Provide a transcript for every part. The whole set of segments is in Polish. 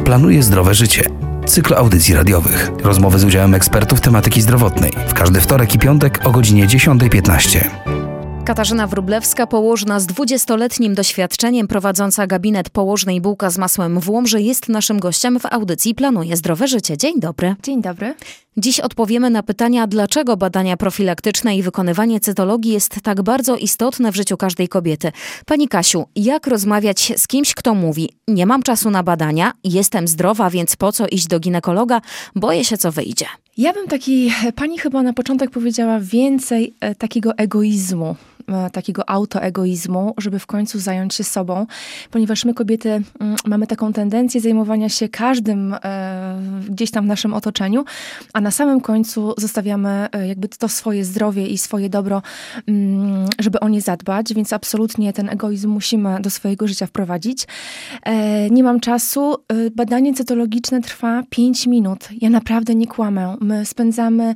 Planuje zdrowe życie. Cykl audycji radiowych. Rozmowy z udziałem ekspertów tematyki zdrowotnej. W każdy wtorek i piątek o godzinie 10:15. Katarzyna Wróblewska, położna z 20-letnim doświadczeniem, prowadząca gabinet położnej Bułka z masłem w Łomży, jest naszym gościem w audycji Planuje zdrowe życie. Dzień dobry. Dzień dobry. Dziś odpowiemy na pytania, dlaczego badania profilaktyczne i wykonywanie cytologii jest tak bardzo istotne w życiu każdej kobiety. Pani Kasiu, jak rozmawiać z kimś, kto mówi: nie mam czasu na badania, jestem zdrowa, więc po co iść do ginekologa, boję się, co wyjdzie. Ja bym pani chyba na początek powiedziała więcej takiego egoizmu, takiego autoegoizmu, żeby w końcu zająć się sobą, ponieważ my kobiety mamy taką tendencję zajmowania się każdym gdzieś tam w naszym otoczeniu, a na samym końcu zostawiamy jakby to swoje zdrowie i swoje dobro, żeby o nie zadbać, więc absolutnie ten egoizm musimy do swojego życia wprowadzić. Nie mam czasu. Badanie cytologiczne trwa 5 minut. Ja naprawdę nie kłamę. My spędzamy,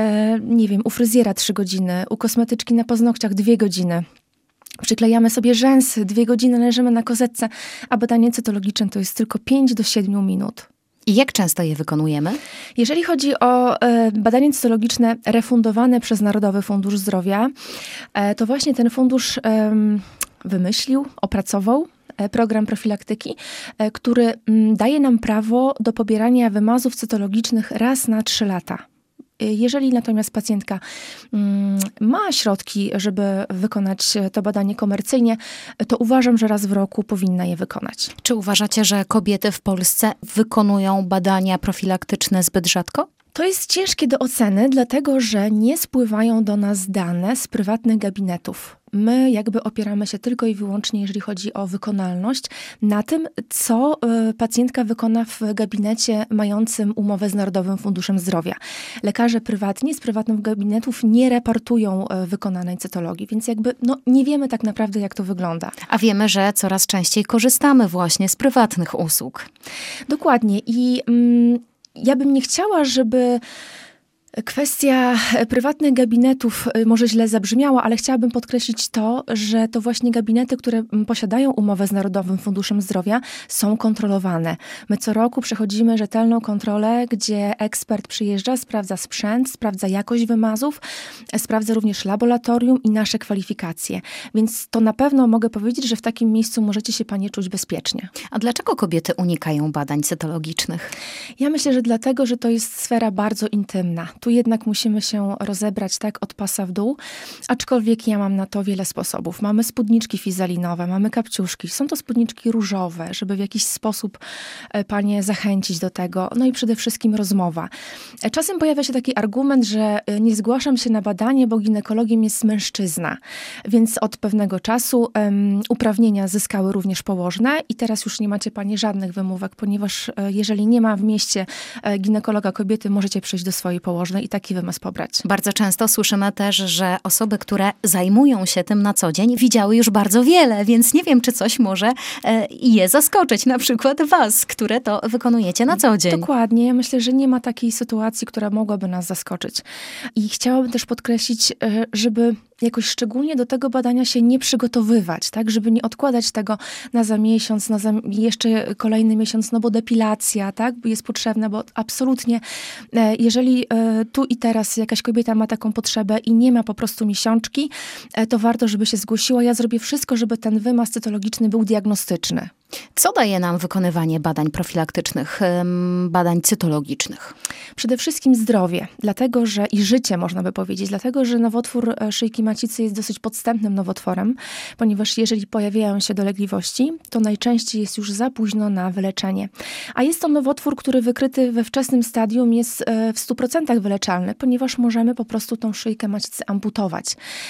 u fryzjera 3 godziny, u kosmetyczki na paznokciach 2 godziny. Przyklejamy sobie rzęsy, 2 godziny leżymy na kozetce, a badanie cytologiczne to jest tylko 5 do 7 minut. I jak często je wykonujemy? Jeżeli chodzi o badanie cytologiczne refundowane przez Narodowy Fundusz Zdrowia, to właśnie ten fundusz wymyślił, opracował program profilaktyki, który daje nam prawo do pobierania wymazów cytologicznych raz na 3 lata. Jeżeli natomiast pacjentka ma środki, żeby wykonać to badanie komercyjnie, to uważam, że raz w roku powinna je wykonać. Czy uważacie, że kobiety w Polsce wykonują badania profilaktyczne zbyt rzadko? To jest ciężkie do oceny, dlatego że nie spływają do nas dane z prywatnych gabinetów. My jakby opieramy się tylko i wyłącznie, jeżeli chodzi o wykonalność, na tym, co pacjentka wykona w gabinecie mającym umowę z Narodowym Funduszem Zdrowia. Lekarze prywatni z prywatnych gabinetów nie raportują wykonanej cytologii, więc nie wiemy tak naprawdę, jak to wygląda. A wiemy, że coraz częściej korzystamy właśnie z prywatnych usług. Dokładnie i ja bym nie chciała, żeby kwestia prywatnych gabinetów może źle zabrzmiała, ale chciałabym podkreślić to, że to właśnie gabinety, które posiadają umowę z Narodowym Funduszem Zdrowia, są kontrolowane. My co roku przechodzimy rzetelną kontrolę, gdzie ekspert przyjeżdża, sprawdza sprzęt, sprawdza jakość wymazów, sprawdza również laboratorium i nasze kwalifikacje. Więc to na pewno mogę powiedzieć, że w takim miejscu możecie się panie czuć bezpiecznie. A dlaczego kobiety unikają badań cytologicznych? Ja myślę, że dlatego, że to jest sfera bardzo intymna. Tu jednak musimy się rozebrać tak od pasa w dół, aczkolwiek ja mam na to wiele sposobów. Mamy spódniczki fizalinowe, mamy kapciuszki, są to spódniczki różowe, żeby w jakiś sposób panie zachęcić do tego. No i przede wszystkim rozmowa. Czasem pojawia się taki argument, że nie zgłaszam się na badanie, bo ginekologiem jest mężczyzna. Więc od pewnego czasu uprawnienia zyskały również położne i teraz już nie macie panie żadnych wymówek, ponieważ jeżeli nie ma w mieście ginekologa kobiety, możecie przyjść do swojej położnej i taki wymaz pobrać. Bardzo często słyszymy też, że osoby, które zajmują się tym na co dzień, widziały już bardzo wiele, więc nie wiem, czy coś może je zaskoczyć. Na przykład was, które to wykonujecie na co dzień. Dokładnie. Ja myślę, że nie ma takiej sytuacji, która mogłaby nas zaskoczyć. I chciałabym też podkreślić, żeby jakoś szczególnie do tego badania się nie przygotowywać, tak? Żeby nie odkładać tego za miesiąc, jeszcze kolejny miesiąc, no bo depilacja, tak? Jest potrzebna, bo absolutnie, jeżeli tu i teraz jakaś kobieta ma taką potrzebę i nie ma po prostu miesiączki, to warto, żeby się zgłosiła. Ja zrobię wszystko, żeby ten wymaz cytologiczny był diagnostyczny. Co daje nam wykonywanie badań profilaktycznych, badań cytologicznych? Przede wszystkim zdrowie, dlatego że i życie można by powiedzieć, dlatego że nowotwór szyjki macicy jest dosyć podstępnym nowotworem, ponieważ jeżeli pojawiają się dolegliwości, to najczęściej jest już za późno na wyleczenie. A jest to nowotwór, który wykryty we wczesnym stadium jest w 100% wyleczalny, ponieważ możemy po prostu tą szyjkę macicy amputować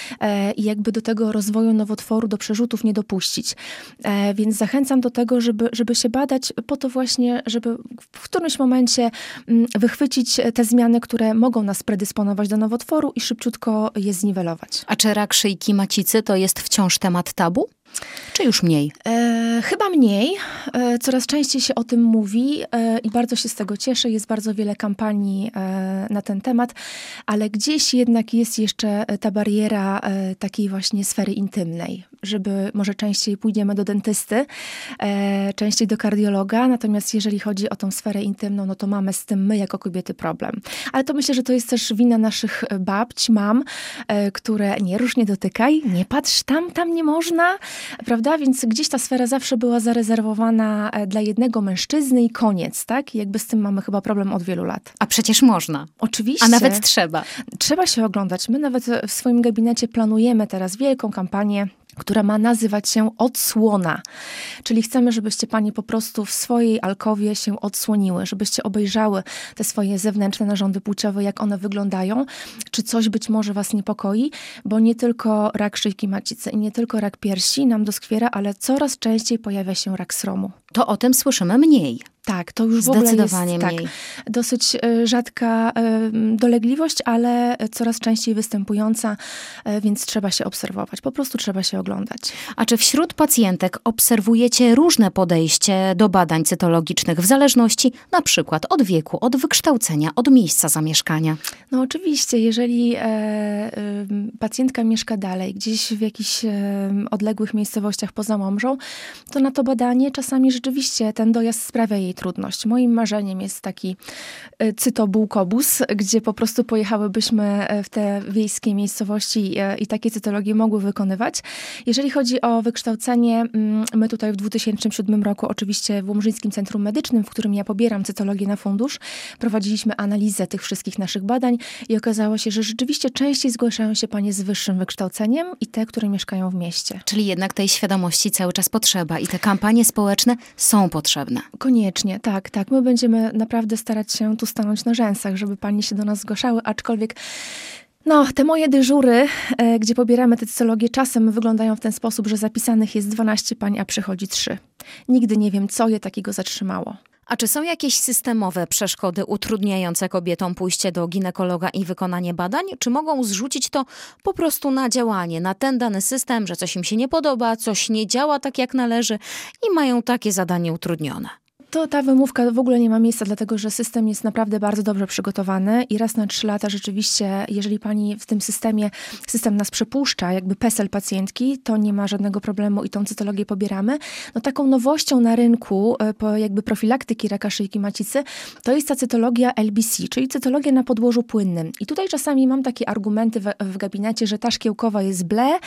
i jakby do tego rozwoju nowotworu, do przerzutów nie dopuścić. Więc zachęcam do tego, żeby się badać po to właśnie, żeby w którymś momencie wychwycić te zmiany, które mogą nas predysponować do nowotworu i szybciutko je zniwelować. A czy rak szyjki macicy to jest wciąż temat tabu? Czy już mniej? Chyba mniej. Coraz częściej się o tym mówi i bardzo się z tego cieszę. Jest bardzo wiele kampanii na ten temat, ale gdzieś jednak jest jeszcze ta bariera takiej właśnie sfery intymnej, żeby może częściej pójdziemy do dentysty, częściej do kardiologa, natomiast jeżeli chodzi o tą sferę intymną, no to mamy z tym my jako kobiety problem. Ale to myślę, że to jest też wina naszych babć, mam, które nie rusz, nie dotykaj, nie patrz tam nie można, prawda? Więc gdzieś ta sfera zawsze była zarezerwowana dla jednego mężczyzny i koniec, tak? I jakby z tym mamy chyba problem od wielu lat. A przecież można. Oczywiście. A nawet trzeba. Trzeba się oglądać. My nawet w swoim gabinecie planujemy teraz wielką kampanię, która ma nazywać się Odsłona. Czyli chcemy, żebyście panie po prostu w swojej alkowie się odsłoniły, żebyście obejrzały te swoje zewnętrzne narządy płciowe, jak one wyglądają, czy coś być może was niepokoi, bo nie tylko rak szyjki macicy i nie tylko rak piersi nam doskwiera, ale coraz częściej pojawia się rak sromu. To o tym słyszymy mniej. Tak, to już w ogóle Zdecydowanie jest mniej. Dosyć rzadka dolegliwość, ale coraz częściej występująca, więc trzeba się obserwować. Po prostu trzeba się oglądać. A czy wśród pacjentek obserwujecie różne podejście do badań cytologicznych w zależności na przykład od wieku, od wykształcenia, od miejsca zamieszkania? No oczywiście, jeżeli pacjentka mieszka dalej, gdzieś w jakichś odległych miejscowościach poza Łomżą, to na to badanie czasami rzeczywiście ten dojazd sprawia jej trudność. Moim marzeniem jest taki cytobułkobus, gdzie po prostu pojechałybyśmy w te wiejskie miejscowości i takie cytologie mogły wykonywać. Jeżeli chodzi o wykształcenie, my tutaj w 2007 roku oczywiście w Łomżyńskim Centrum Medycznym, w którym ja pobieram cytologię na fundusz, prowadziliśmy analizę tych wszystkich naszych badań i okazało się, że rzeczywiście częściej zgłaszają się panie z wyższym wykształceniem i te, które mieszkają w mieście. Czyli jednak tej świadomości cały czas potrzeba i te kampanie społeczne są potrzebne. Koniecznie, tak. My będziemy naprawdę starać się tu stanąć na rzęsach, żeby panie się do nas zgłaszały, aczkolwiek te moje dyżury, gdzie pobieramy te cytologie, czasem wyglądają w ten sposób, że zapisanych jest 12 pań, a przychodzi 3. Nigdy nie wiem, co je takiego zatrzymało. A czy są jakieś systemowe przeszkody utrudniające kobietom pójście do ginekologa i wykonanie badań? Czy mogą zrzucić to po prostu na działanie, na ten dany system, że coś im się nie podoba, coś nie działa tak jak należy i mają takie zadanie utrudnione? To ta wymówka w ogóle nie ma miejsca, dlatego że system jest naprawdę bardzo dobrze przygotowany i raz na 3 lata rzeczywiście, jeżeli pani w tym system nas przepuszcza, jakby PESEL pacjentki, to nie ma żadnego problemu i tą cytologię pobieramy. Taką nowością na rynku jakby profilaktyki raka szyjki macicy to jest ta cytologia LBC, czyli cytologia na podłożu płynnym. I tutaj czasami mam takie argumenty w gabinecie, że ta szkiełkowa jest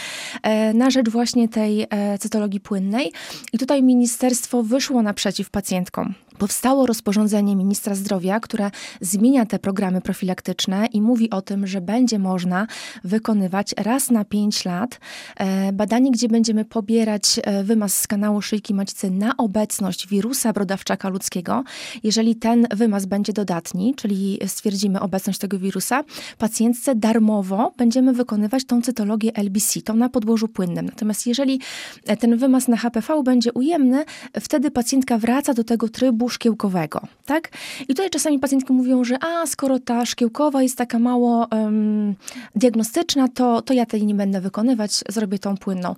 na rzecz właśnie tej cytologii płynnej. I tutaj ministerstwo wyszło naprzeciw pacjentkom. Powstało rozporządzenie ministra zdrowia, które zmienia te programy profilaktyczne i mówi o tym, że będzie można wykonywać raz na 5 lat badanie, gdzie będziemy pobierać wymaz z kanału szyjki macicy na obecność wirusa brodawczaka ludzkiego. Jeżeli ten wymaz będzie dodatni, czyli stwierdzimy obecność tego wirusa, pacjentce darmowo będziemy wykonywać tą cytologię LBC, tą na podłożu płynnym. Natomiast jeżeli ten wymaz na HPV będzie ujemny, wtedy pacjentka wraca do tego trybu szkiełkowego, tak? I tutaj czasami pacjentki mówią, że skoro ta szkiełkowa jest taka mało diagnostyczna, to ja tej nie będę wykonywać, zrobię tą płynną.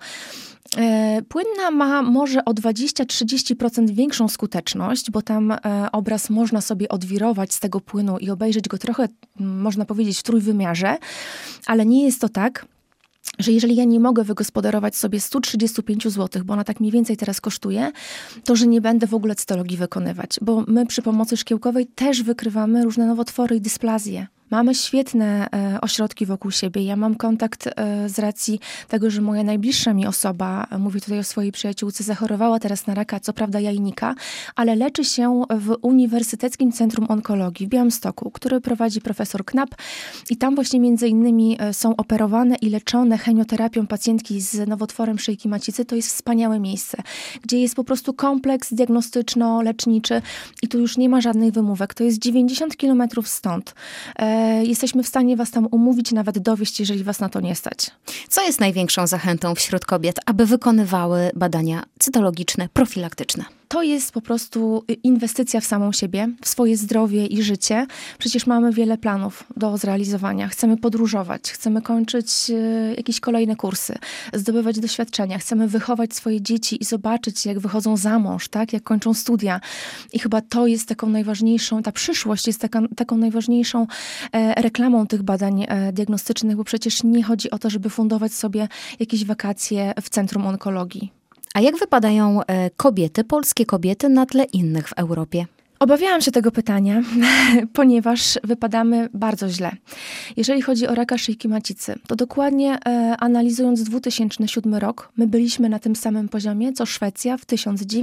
Płynna ma może o 20-30% większą skuteczność, bo tam obraz można sobie odwirować z tego płynu i obejrzeć go trochę, można powiedzieć, w trójwymiarze, ale nie jest to tak, że jeżeli ja nie mogę wygospodarować sobie 135 zł, bo ona tak mniej więcej teraz kosztuje, to że nie będę w ogóle cytologii wykonywać. Bo my przy pomocy szkiełkowej też wykrywamy różne nowotwory i dysplazje. Mamy świetne ośrodki wokół siebie. Ja mam kontakt z racji tego, że moja najbliższa mi osoba, mówię tutaj o swojej przyjaciółce, zachorowała teraz na raka, co prawda jajnika, ale leczy się w Uniwersyteckim Centrum Onkologii w Białymstoku, który prowadzi profesor Knap i tam właśnie między innymi są operowane i leczone chemioterapią pacjentki z nowotworem szyjki macicy. To jest wspaniałe miejsce, gdzie jest po prostu kompleks diagnostyczno-leczniczy i tu już nie ma żadnych wymówek. To jest 90 kilometrów stąd. Jesteśmy w stanie was tam umówić, nawet dowieść, jeżeli was na to nie stać. Co jest największą zachętą wśród kobiet, aby wykonywały badania cytologiczne, profilaktyczne? to jest po prostu inwestycja w samą siebie, w swoje zdrowie i życie. Przecież mamy wiele planów do zrealizowania. Chcemy podróżować, chcemy kończyć jakieś kolejne kursy, zdobywać doświadczenia, chcemy wychować swoje dzieci i zobaczyć, jak wychodzą za mąż, tak? Jak kończą studia. I chyba to jest taką najważniejszą, ta przyszłość jest taką najważniejszą reklamą tych badań diagnostycznych, bo przecież nie chodzi o to, żeby fundować sobie jakieś wakacje w Centrum Onkologii. A jak wypadają kobiety, polskie kobiety na tle innych w Europie? Obawiałam się tego pytania, ponieważ wypadamy bardzo źle. Jeżeli chodzi o raka szyjki macicy, to dokładnie analizując 2007 rok, my byliśmy na tym samym poziomie, co Szwecja w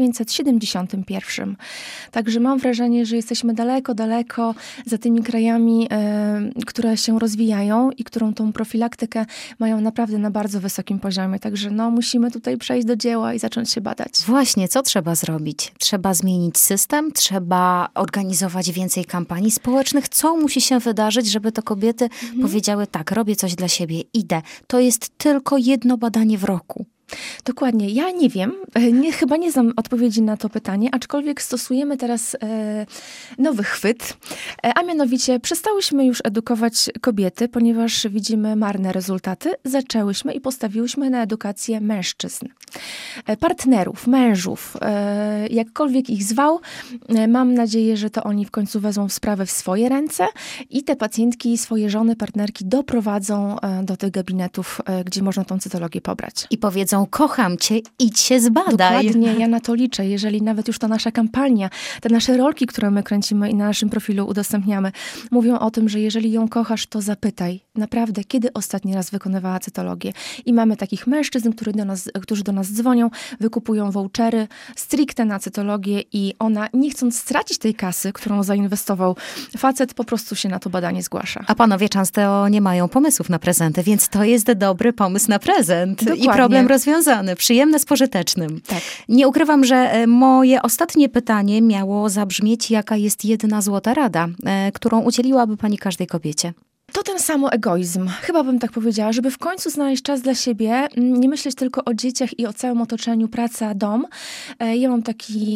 1971. Także mam wrażenie, że jesteśmy daleko, daleko za tymi krajami, które się rozwijają i którą tą profilaktykę mają naprawdę na bardzo wysokim poziomie. Także musimy tutaj przejść do dzieła i zacząć się badać. Właśnie, co trzeba zrobić? Trzeba zmienić system? Trzeba organizować więcej kampanii społecznych? Co musi się wydarzyć, żeby to kobiety powiedziały tak, robię coś dla siebie, idę. To jest tylko jedno badanie w roku. Dokładnie. Ja nie wiem, chyba nie znam odpowiedzi na to pytanie, aczkolwiek stosujemy teraz nowy chwyt, a mianowicie przestałyśmy już edukować kobiety, ponieważ widzimy marne rezultaty. Zaczęłyśmy i postawiłyśmy na edukację mężczyzn, partnerów, mężów, jakkolwiek ich zwał. Mam nadzieję, że to oni w końcu wezmą sprawę w swoje ręce i te pacjentki, swoje żony, partnerki doprowadzą do tych gabinetów, gdzie można tą cytologię pobrać. I powiedzą, kocham cię, idź się zbadaj. Dokładnie, ja na to liczę. Jeżeli nawet już ta nasza kampania, te nasze rolki, które my kręcimy i na naszym profilu udostępniamy, mówią o tym, że jeżeli ją kochasz, to zapytaj. Naprawdę, kiedy ostatni raz wykonywała cytologię? I mamy takich mężczyzn, którzy do nas dzwonią, wykupują vouchery stricte na cytologię i ona, nie chcąc stracić tej kasy, którą zainwestował facet, po prostu się na to badanie zgłasza. A panowie często nie mają pomysłów na prezenty, więc to jest dobry pomysł na prezent. Dokładnie. I problem rozwiązany, przyjemne z pożytecznym. Tak. Nie ukrywam, że moje ostatnie pytanie miało zabrzmieć, jaka jest jedna złota rada, którą udzieliłaby pani każdej kobiecie. To ten samoegoizm. Chyba bym tak powiedziała, żeby w końcu znaleźć czas dla siebie, nie myśleć tylko o dzieciach i o całym otoczeniu, praca, dom. Ja mam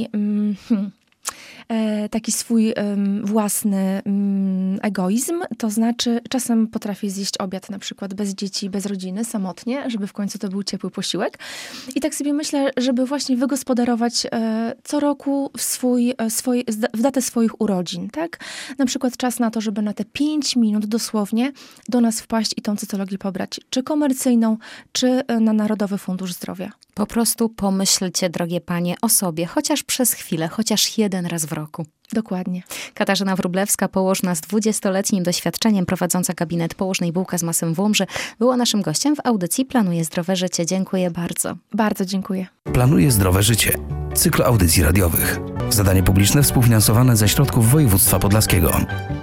taki swój własny egoizm, to znaczy czasem potrafię zjeść obiad na przykład bez dzieci, bez rodziny, samotnie, żeby w końcu to był ciepły posiłek. I tak sobie myślę, żeby właśnie wygospodarować co roku w datę swoich urodzin, tak? Na przykład czas na to, żeby na te 5 minut dosłownie do nas wpaść i tą cytologię pobrać, czy komercyjną, czy na Narodowy Fundusz Zdrowia. Po prostu pomyślcie, drogie panie, o sobie, chociaż przez chwilę, chociaż jeden raz w roku. Dokładnie. Katarzyna Wróblewska, położna z 20-letnim doświadczeniem, prowadząca gabinet położnej Bułka z masłem w Łomży, była naszym gościem w audycji Planuję Zdrowe Życie. Dziękuję bardzo. Bardzo dziękuję. Planuję Zdrowe Życie. Cykl audycji radiowych. Zadanie publiczne współfinansowane ze środków województwa podlaskiego.